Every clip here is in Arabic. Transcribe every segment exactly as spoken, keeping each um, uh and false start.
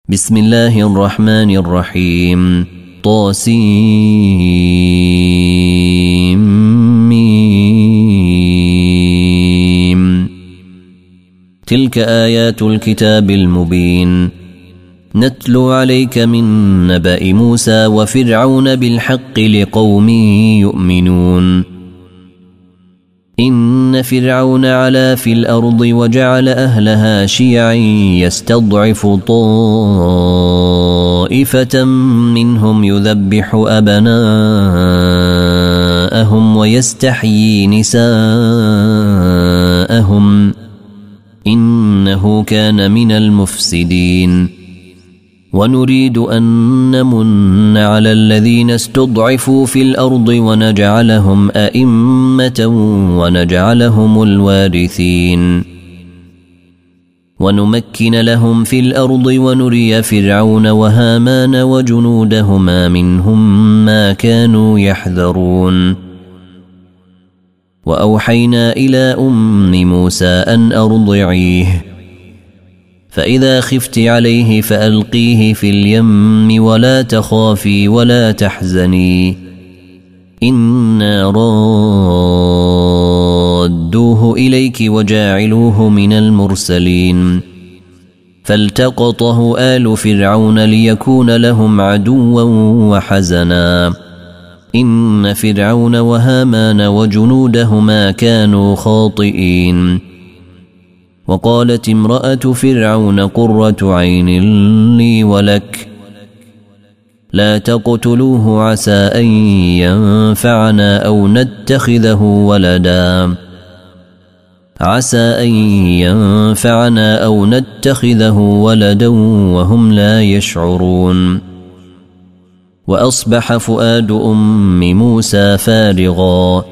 بسم الله الرحمن الرحيم طاسيم تلك آيات الكتاب المبين نتلو عليك من نبأ موسى وفرعون بالحق لقوم يؤمنون إن فرعون علا في الأرض وجعل أهلها شيعا يستضعف طائفة منهم يذبح أبناءهم ويستحيي نساءهم إنه كان من المفسدين ونريد أن نمن على الذين استضعفوا في الأرض ونجعلهم أئمة ونجعلهم الوارثين ونمكن لهم في الأرض ونري فرعون وهامان وجنودهما منهم ما كانوا يحذرون وأوحينا إلى أم موسى أن أرضعيه فإذا خفت عليه فألقيه في اليم ولا تخافي ولا تحزني إنا رادوه إليك وجاعلوه من المرسلين فالتقطه آل فرعون ليكون لهم عدوا وحزنا إن فرعون وهامان وجنودهما كانوا خاطئين وقالت امرأة فرعون قرة عين لي ولك لا تقتلوه عسى أن ينفعنا أو نتخذه ولدا عسى أن ينفعنا أو نتخذه ولدا وهم لا يشعرون وأصبح فؤاد أم موسى فارغا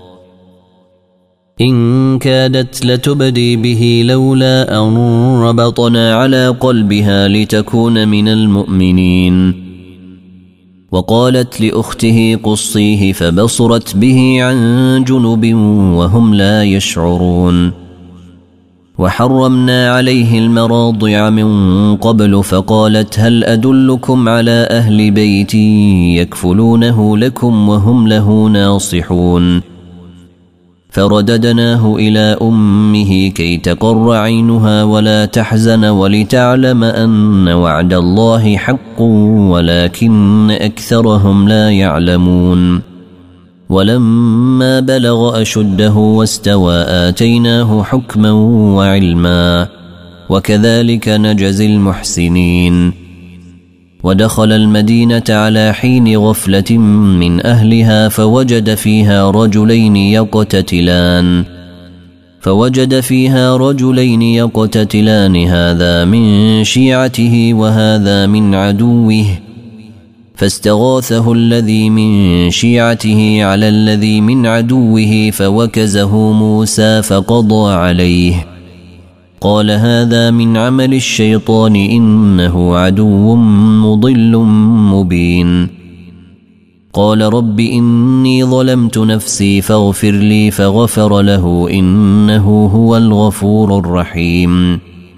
إن كادت لتبدي به لولا أن ربطنا على قلبها لتكون من المؤمنين وقالت لأخته قصيه فبصرت به عن جنب وهم لا يشعرون وحرمنا عليه المراضع من قبل فقالت هل أدلكم على أهل بيت يكفلونه لكم وهم له ناصحون فرددناه إلى أمه كي تقر عينها ولا تحزن ولتعلم أن وعد الله حق ولكن أكثرهم لا يعلمون ولما بلغ أشده واستوى آتيناه حكما وعلما وكذلك نجزي المحسنين ودخل المدينة على حين غفلة من أهلها فوجد فيها رجلين يقتتلان فوجد فيها رجلين يقتتلان هذا من شيعته وهذا من عدوه فاستغاثه الذي من شيعته على الذي من عدوه فوكزه موسى فقضى عليه قال هذا من عمل الشيطان إنه عدو مضل مبين قال رب إني ظلمت نفسي فاغفر لي فغفر له إنه هو الغفور الرحيم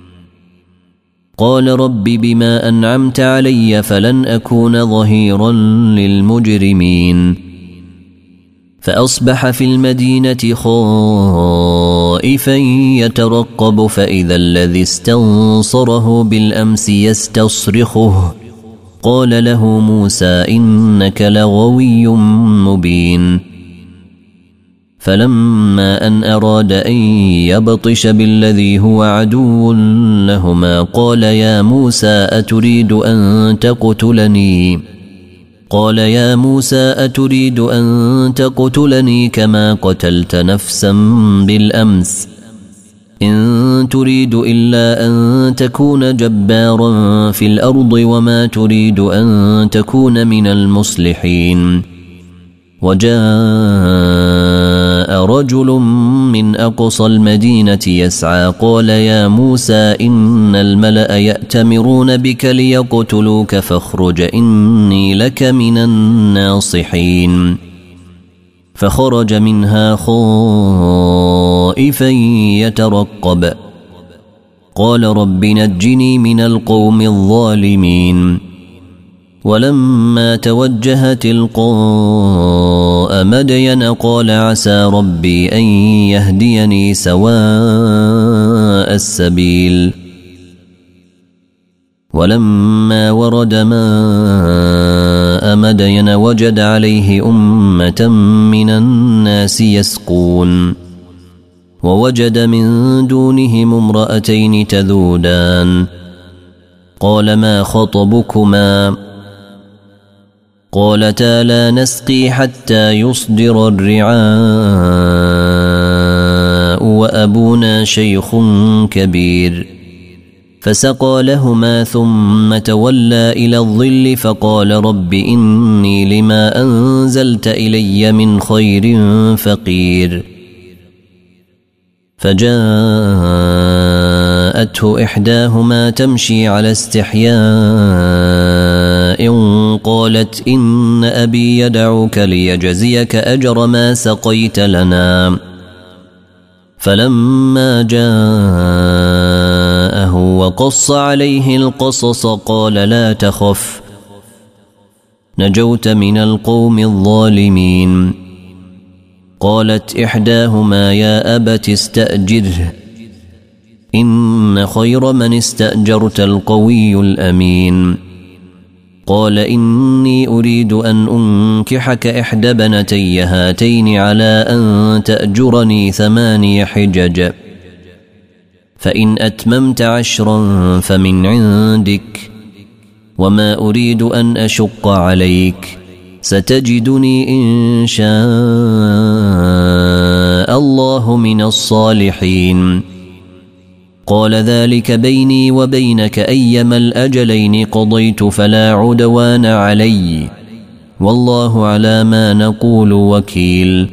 قال رب بما أنعمت علي فلن أكون ظهيرا للمجرمين فأصبح في المدينة خائفا يترقب فإذا الذي استنصره بالأمس يستصرخه قال له موسى إنك لغوي مبين فلما أن أراد أن يبطش بالذي هو عدو لهما قال يا موسى أتريد أن تقتلني قال يا موسى أتريد أن تقتلني كما قتلت نفسا بالأمس إن تريد إلا أن تكون جبارا في الأرض وما تريد أن تكون من المصلحين وجاء رجل من أقصى المدينة يسعى قال يا موسى إن الملأ يأتمرون بك ليقتلوك فاخرج إني لك من الناصحين فخرج منها خائفا يترقب قال رب نجني من القوم الظالمين ولما توجه تلقاء مدين قال عسى ربي أن يهديني سواء السبيل ولما ورد ماء مدين وجد عليه أمة من الناس يسقون ووجد من دونهم امرأتين تذودان قال ما خطبكما قالتا لا نسقي حتى يصدر الرعاء وأبونا شيخ كبير فسقى لهما ثم تولى إلى الظل فقال رب إني لما أنزلت إلي من خير فقير فجاءته إحداهما تمشي على استحياء قالت إن أبي يدعوك ليجزيك أجر ما سقيت لنا فلما جاءه وقص عليه القصص قال لا تخف نجوت من القوم الظالمين قالت إحداهما يا أبت استأجره إن خير من استأجرت القوي الأمين قال إني أريد أن أنكحك إحدى بنتي هاتين على أن تأجرني ثماني حجج فإن أتممت عشرا فمن عندك وما أريد أن أشق عليك ستجدني إن شاء الله من الصالحين قال ذلك بيني وبينك أيما الأجلين قضيت فلا عدوان علي والله على ما نقول وكيل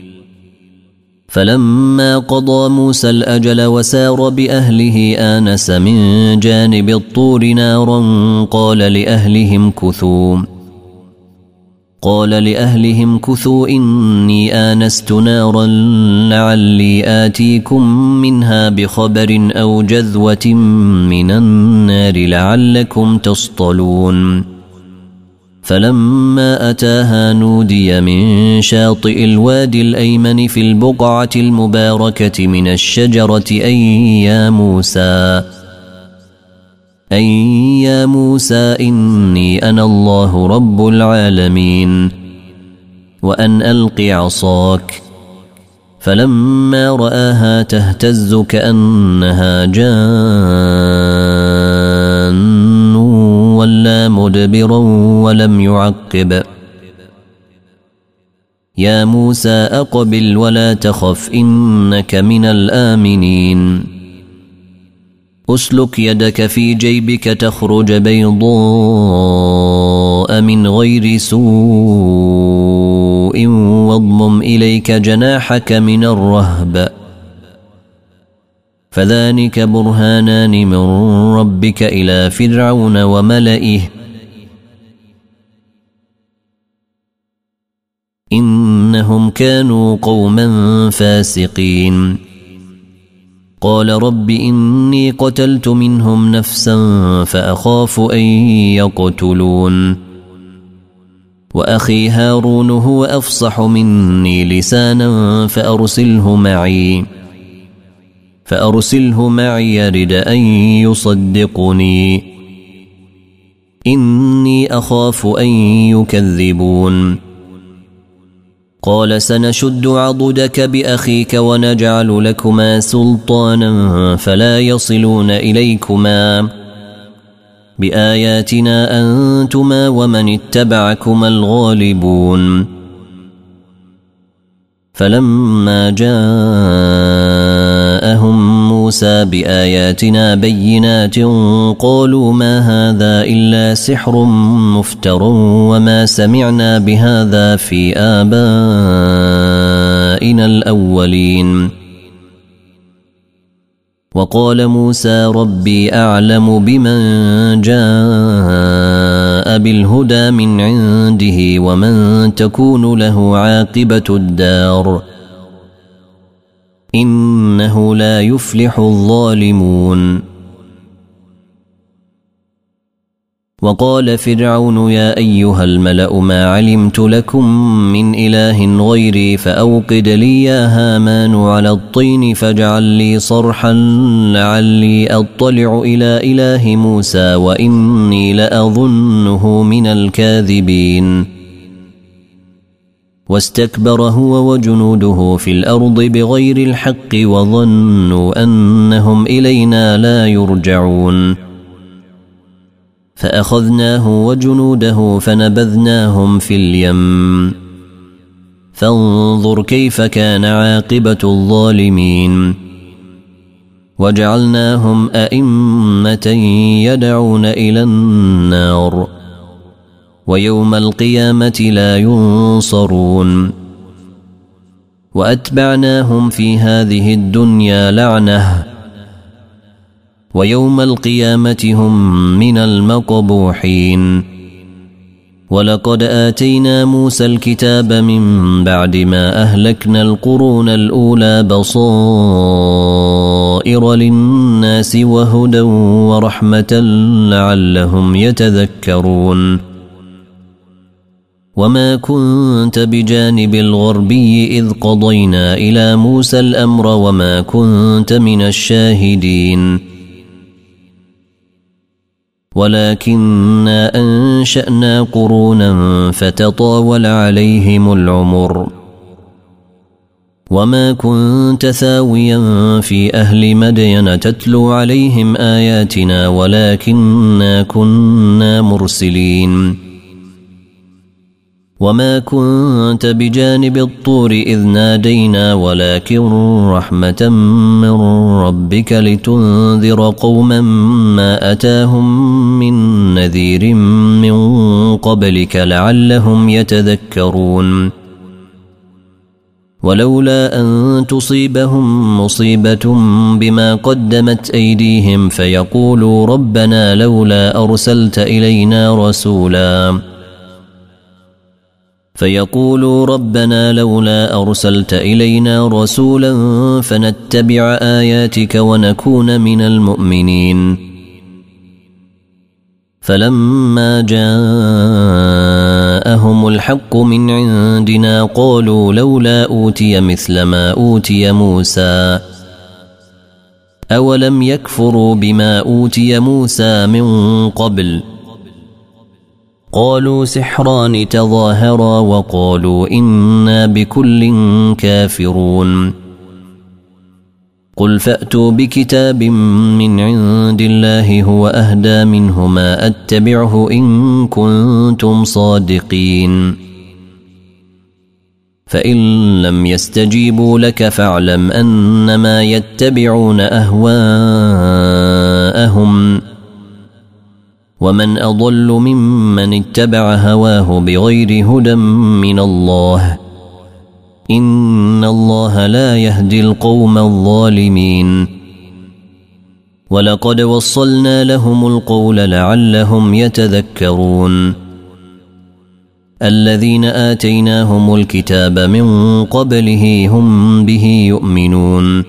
فلما قضى موسى الأجل وسار بأهله آنس من جانب الطور نارا قال لأهلهم كثوا قال لأهلهم كثوا إني آنست نارا لعلي آتيكم منها بخبر أو جذوة من النار لعلكم تصطلون فلما أتاها نودي من شاطئ الوادي الأيمن في البقعة المباركة من الشجرة أن يا موسى أن يا موسى إني أنا الله رب العالمين وأن ألق عصاك فلما رآها تهتز كأنها جان ولا مدبرا ولم يعقب يا موسى أقبل ولا تخف إنك من الآمنين أسلك يدك في جيبك تخرج بيضاء من غير سوء واضمم إليك جناحك من الرهب فذلك برهانان من ربك إلى فرعون وملئه إنهم كانوا قوما فاسقين قال رب إني قتلت منهم نفسا فأخاف أن يقتلون وأخي هارون هو أفصح مني لسانا فأرسله معي فأرسله معي يرد أن يصدقني إني أخاف أن يكذبون قال سنشد عضدك بأخيك ونجعل لكما سلطانا فلا يصلون إليكما بآياتنا أنتما ومن اتبعكما الغالبون فلما جاءهم موسى بآياتنا بينات قالوا ما هذا إلا سحر مفتر وما سمعنا بهذا في آبائنا الأولين وقال موسى ربي أعلم بمن جاء بالهدى من عنده ومن تكون له عاقبة الدار إنه لا يفلح الظالمون وقال فرعون يا أيها الملأ ما علمت لكم من إله غيري فأوقد لي يا هامان على الطين فاجعل لي صرحا لعلي أطلع إلى إله موسى وإني لأظنه من الكاذبين واستكبر هو وجنوده في الأرض بغير الحق وظنوا أنهم إلينا لا يرجعون فأخذناه وجنوده فنبذناهم في اليم فانظر كيف كان عاقبة الظالمين وجعلناهم أئمة يدعون إلى النار ويوم القيامة لا ينصرون وأتبعناهم في هذه الدنيا لعنة ويوم القيامة هم من المقبوحين ولقد آتينا موسى الكتاب من بعد ما أهلكنا القرون الأولى بصائر للناس وهدى ورحمة لعلهم يتذكرون وما كنت بجانب الغربي إذ قضينا إلى موسى الأمر وما كنت من الشاهدين ولكننا أنشأنا قرونا فتطاول عليهم العمر وما كنت ثاويا في أهل مدين تتلو عليهم آياتنا ولكننا كنا مرسلين وما كنت بجانب الطور إذ نادينا ولكن رحمة من ربك لتنذر قوما ما أتاهم من نذير من قبلك لعلهم يتذكرون ولولا أن تصيبهم مصيبة بما قدمت أيديهم فيقولوا ربنا لولا أرسلت إلينا رسولا فيقولوا ربنا لولا أرسلت إلينا رسولا فنتبع آياتك ونكون من المؤمنين فلما جاءهم الحق من عندنا قالوا لولا أوتي مثل ما أوتي موسى أولم يكفروا بما أوتي موسى من قبل قالوا سحران تظاهرا وقالوا إنا بكل كافرون قل فأتوا بكتاب من عند الله هو أهدى منهما أتبعه إن كنتم صادقين فإن لم يستجيبوا لك فاعلم أنما يتبعون أهواءهم ومن أضل ممن اتبع هواه بغير هدى من الله إن الله لا يهدي القوم الظالمين ولقد وصلنا لهم القول لعلهم يتذكرون الذين آتيناهم الكتاب من قبله هم به يؤمنون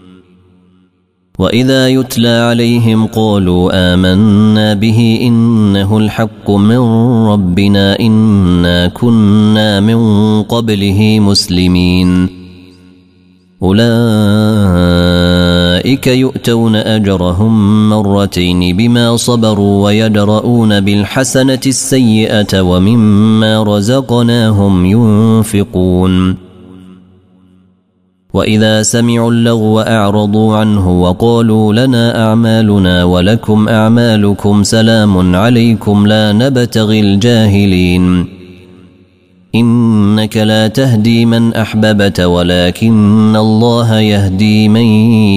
وإذا يتلى عليهم قالوا آمنا به إنه الحق من ربنا إنا كنا من قبله مسلمين أولئك يؤتون أجرهم مرتين بما صبروا ويدرؤون بالحسنة السيئة ومما رزقناهم ينفقون وإذا سمعوا اللغو أعرضوا عنه وقالوا لنا أعمالنا ولكم أعمالكم سلام عليكم لا نبتغي الجاهلين إنك لا تهدي من أحببت ولكن الله يهدي من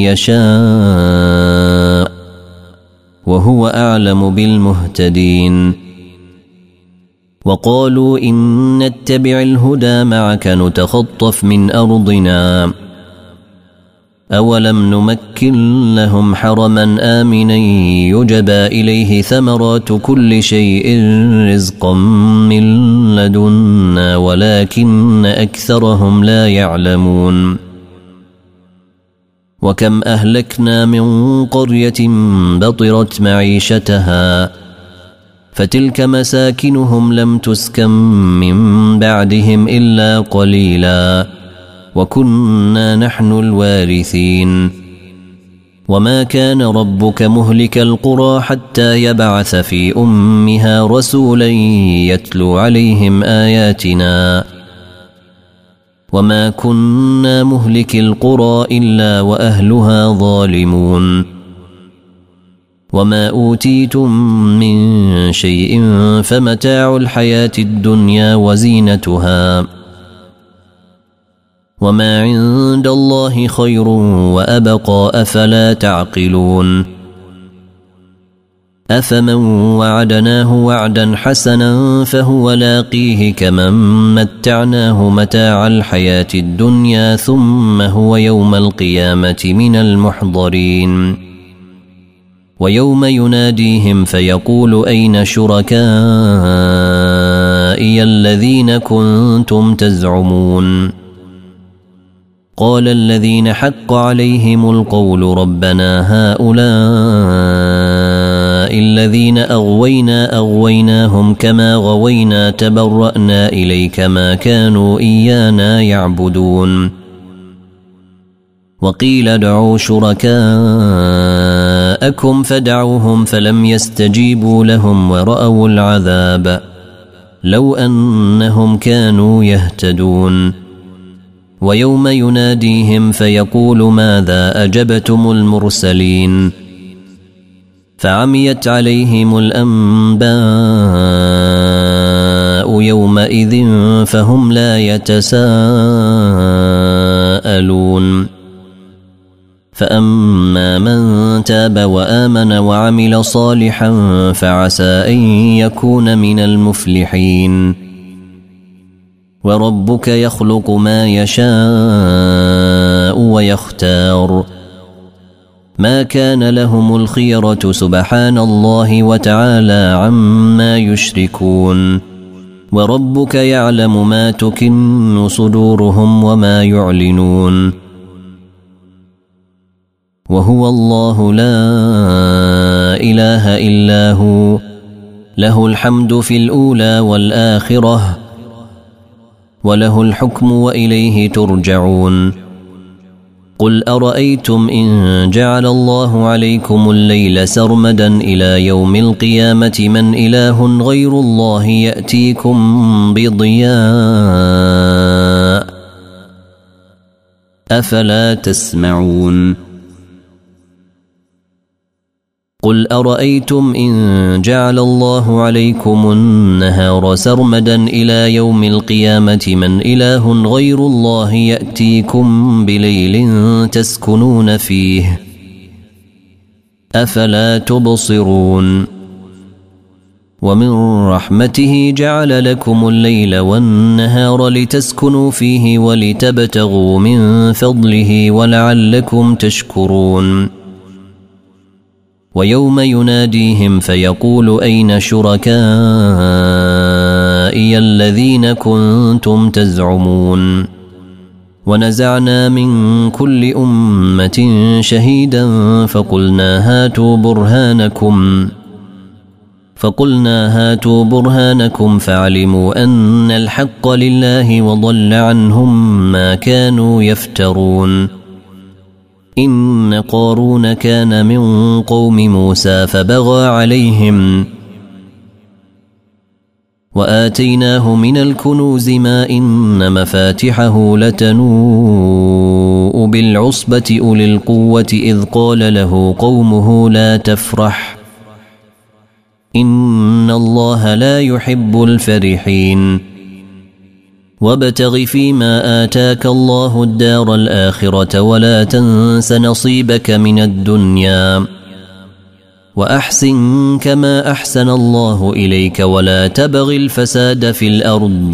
يشاء وهو أعلم بالمهتدين وقالوا إن نتبع الهدى معك نتخطف من أرضنا أولم نمكن لهم حرما آمنا يجبى إليه ثمرات كل شيء رزقا من لدنا ولكن أكثرهم لا يعلمون وكم أهلكنا من قرية بطرت معيشتها فتلك مساكنهم لم تسكن من بعدهم إلا قليلا وكنا نحن الوارثين وما كان ربك مهلك القرى حتى يبعث في أمها رسولا يتلو عليهم آياتنا وما كنا مهلك القرى إلا وأهلها ظالمون وما أوتيتم من شيء فمتاع الحياة الدنيا وزينتها وما عند الله خير وأبقى أفلا تعقلون أفمن وعدناه وعدا حسنا فهو لاقيه كمن متعناه متاع الحياة الدنيا ثم هو يوم القيامة من المحضرين ويوم يناديهم فيقول أين شركائي الذين كنتم تزعمون قال الذين حق عليهم القول ربنا هؤلاء الذين أغوينا أغويناهم كما غوينا تبرأنا إليك ما كانوا إيانا يعبدون وقيل ادعوا شركاءكم فدعوهم فلم يستجيبوا لهم ورأوا العذاب لو أنهم كانوا يهتدون ويوم يناديهم فيقول ماذا أجبتم المرسلين فعميت عليهم الأنباء يومئذ فهم لا يتساءلون فأما من تاب وآمن وعمل صالحا فعسى أن يكون من المفلحين وربك يخلق ما يشاء ويختار ما كان لهم الخيرة سبحان الله وتعالى عما يشركون وربك يعلم ما تكن صدورهم وما يعلنون وهو الله لا إله إلا هو له الحمد في الأولى والآخرة وله الحكم وإليه ترجعون قل أرأيتم إن جعل الله عليكم الليل سرمدا إلى يوم القيامة من إله غير الله يأتيكم بضياء أفلا تسمعون قل أرأيتم إن جعل الله عليكم النهار سرمدا إلى يوم القيامة من إله غير الله يأتيكم بليل تسكنون فيه أفلا تبصرون ومن رحمته جعل لكم الليل والنهار لتسكنوا فيه ولتبتغوا من فضله ولعلكم تشكرون ويوم يناديهم فيقول أين شركائي الذين كنتم تزعمون ونزعنا من كل أمة شهيدا فقلنا هاتوا برهانكم فقلنا هاتوا برهانكم فعلموا أن الحق لله وضل عنهم ما كانوا يفترون إن قارون كان من قوم موسى فبغى عليهم وآتيناه من الكنوز ما إن مفاتحه لتنوء بالعصبة أولي القوة إذ قال له قومه لا تفرح إن الله لا يحب الفرحين وابتغ فيما آتاك الله الدار الآخرة ولا تنس نصيبك من الدنيا وأحسن كما أحسن الله إليك ولا تبغ الفساد في الأرض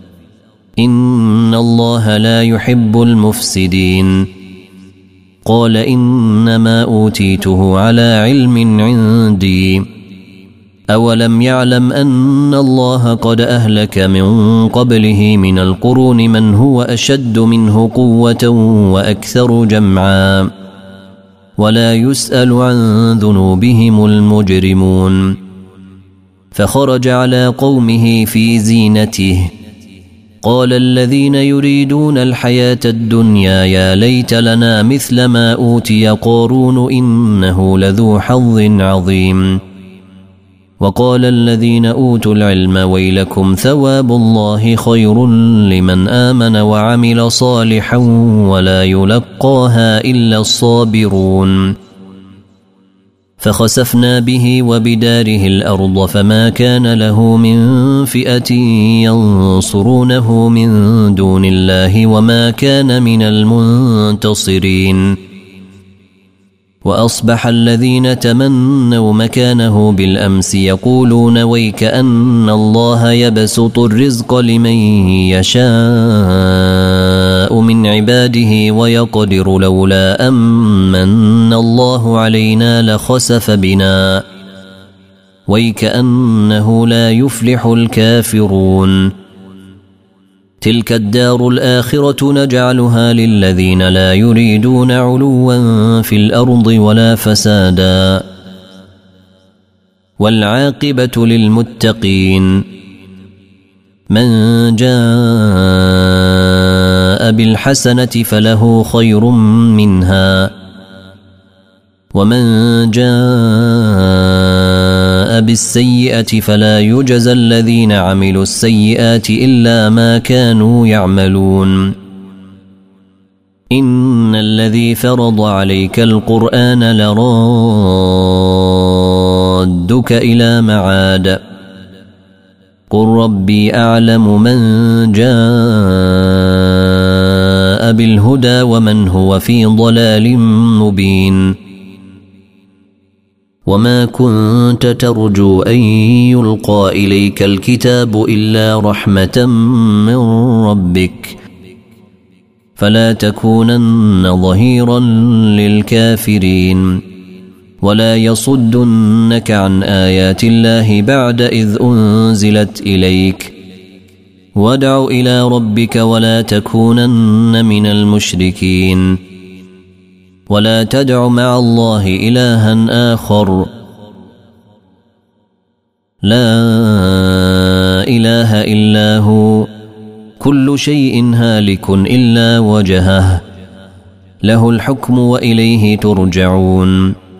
إن الله لا يحب المفسدين قال إنما أوتيته على علم عندي أولم يعلم أن الله قد أهلك من قبله من القرون من هو أشد منه قوة وأكثر جمعا ولا يسأل عن ذنوبهم المجرمون فخرج على قومه في زينته قال الذين يريدون الحياة الدنيا يا ليت لنا مثل ما أوتي قارون إنه لذو حظ عظيم وقال الذين أوتوا العلم ويلكم ثواب الله خير لمن آمن وعمل صالحا ولا يلقاها إلا الصابرون فخسفنا به وبداره الأرض فما كان له من فئة ينصرونه من دون الله وما كان من المنتصرين وأصبح الذين تمنوا مكانه بالأمس يقولون ويك أن الله يبسط الرزق لمن يشاء من عباده ويقدر لولا أمن الله علينا لخسف بنا ويك أنه لا يفلح الكافرون تلك الدار الآخرة نجعلها للذين لا يريدون علوا في الأرض ولا فسادا والعاقبة للمتقين من جاء بالحسنة فله خير منها ومن جاء بالسيئة فلا يجزى الذين عملوا السيئات إلا ما كانوا يعملون إن الذي فرض عليك القرآن لرادك إلى معاد قل ربي أعلم من جاء بالهدى ومن هو في ضلال مبين وما كنت ترجو أن يلقى إليك الكتاب إلا رحمة من ربك فلا تكونن ظهيرا للكافرين ولا يصدنك عن آيات الله بعد إذ أنزلت إليك وادع إلى ربك ولا تكونن من المشركين ولا تدع مع الله إلها آخر لا إله إلا هو كل شيء هالك إلا وجهه له الحكم وإليه ترجعون